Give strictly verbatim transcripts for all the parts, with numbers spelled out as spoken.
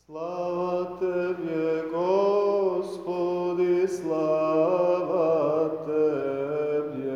Слава Тебе, Господи, слава Тебе.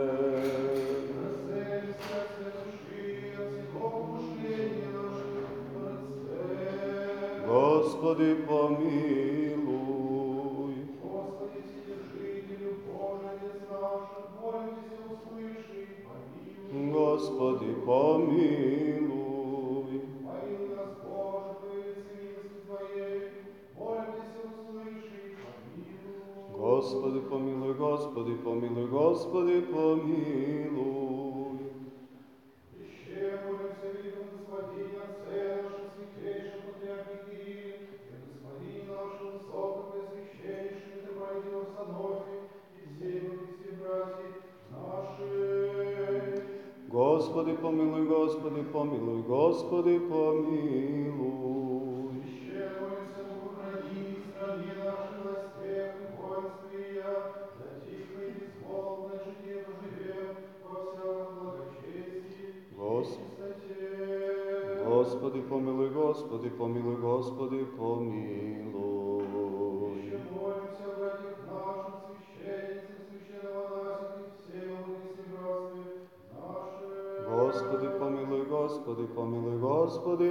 Рассеялся все души от всего помышления наших Отце. Господи, помилуй. Господи, Вседержителю, Божий, Отец наш, молимся, услыши, помилуй. Господи, помилуй. Помилуй нас, Боже, по велице милости Твоей, молимся, услыши, помилуй. Господи, помилуй, Господи, помилуй, Господи, помилуй. Еще молимся великому Господине, Отце нашем святейшем Патриархе Кирилле, и Господине нашем высокопреосвященнейшем митрополите Варсонофе, и всей Братья братьев наших. Господи, помилуй, Господи, помилуй, Господи, помилуй. Еще молимся, Богу, храни стране нашей властях и воинстве я, да тихо и безмолвное житие поживем во всяком благочестии и Гос- чистоте. Господи, помилуй, Господи, помилуй, Господи, помилуй. Еще молимся о братьях наших, священницах, священномонахах и всем братстве наших. Господи, помилуй, Господи, помилуй, Господи,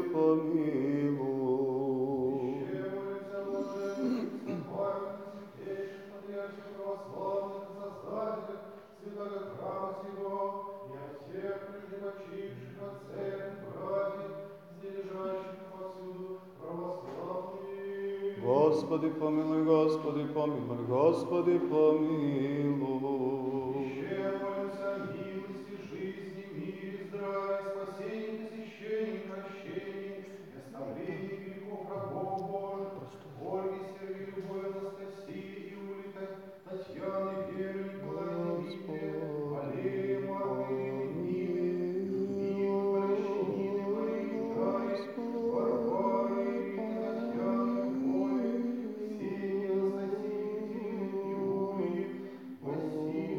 помилуй. Еще молимся о блаженных, престопамятных, святейших патриархах православных и создателях святого храма сего, и о всех прежде почивших отцах и братьях, здесь лежащих повсюду православных. Господи, помилуй, Господи, помилуй, Господи, помилуй. Еще молимся о милости, жизни, мире, здравии, спасении, посещении, прощении, и оставлении грехов рабов Божьих, Ольги, Сергии, Любови, Анастасии, Юлии, Татьяны, Веры, Николая, Дмитрия, Валерия, Марка, Ирины, Нины, Людмилы, Валентины, Марии, Дарьи, Варвары, Ирины, Татьяны, Любови, Ксении, Анастасии, Екатерины, Юлии, Василия,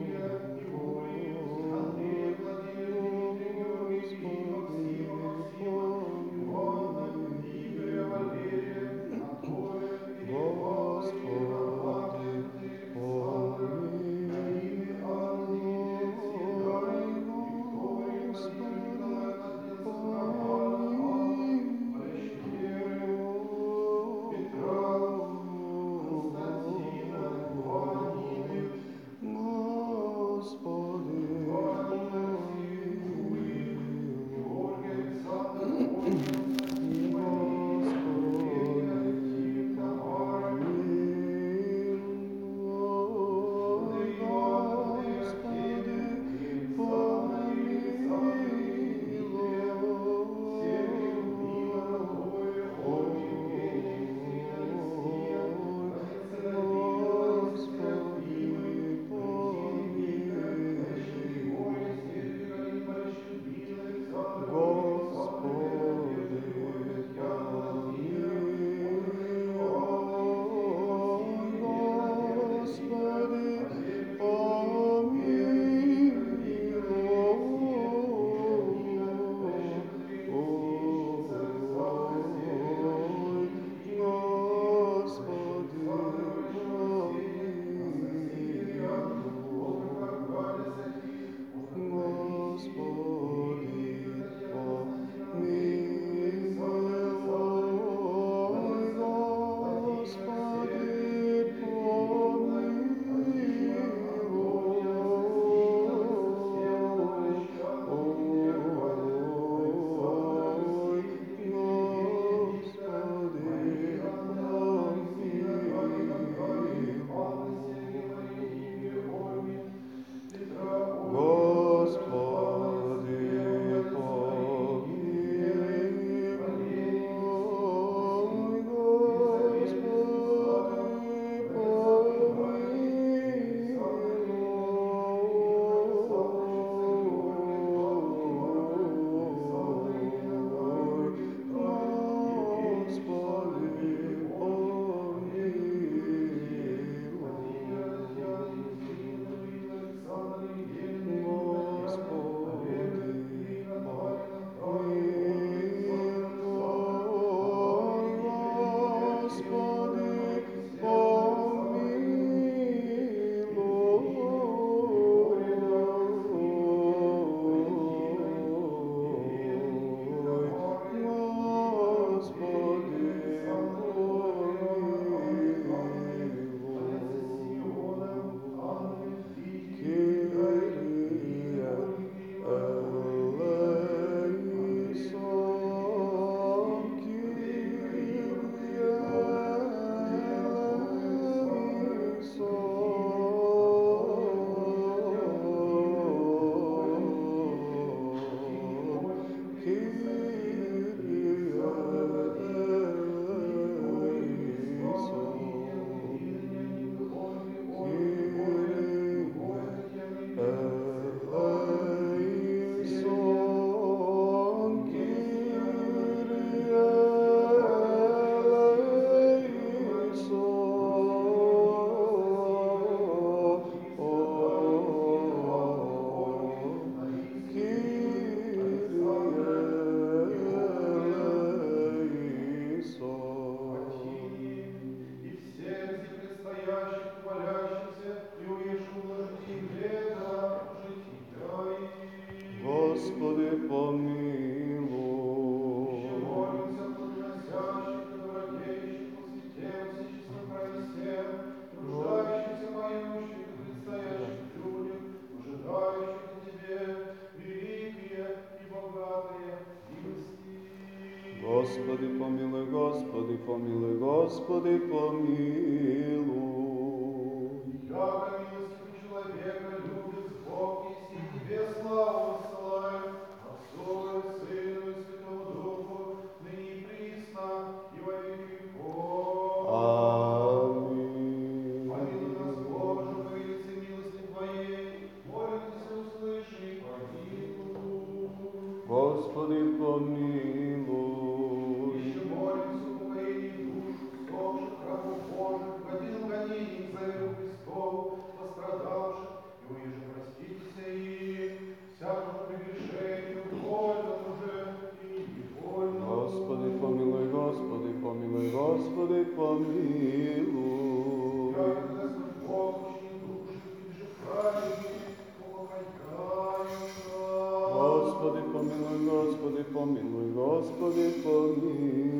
Господи, помилуй, Господи, помилуй. Яко милостивый человека любит Бог, и все тебе славу высылает, Отцу и Сыну и Святому Духу, ныне и присно, и во веки веков. Аминь. Помилуй нас, Боже, по велице милости Твоей, молимся, услыши и помилуй. Господи, помилуй. Еще молимся в упокоении душ усопших рабов Божьих, в один гонений за веру Христову, пострадавших, и уеже проститеся им, всякому прегрешению, вольному же и невольному. Господи, помилуй, Господи, помилуй, Господи, помилуй. Яко Господь Бог, учини души, и же праведники, упокояются. Господи, помилуй, Господи, помилуй, Господи, помилуй.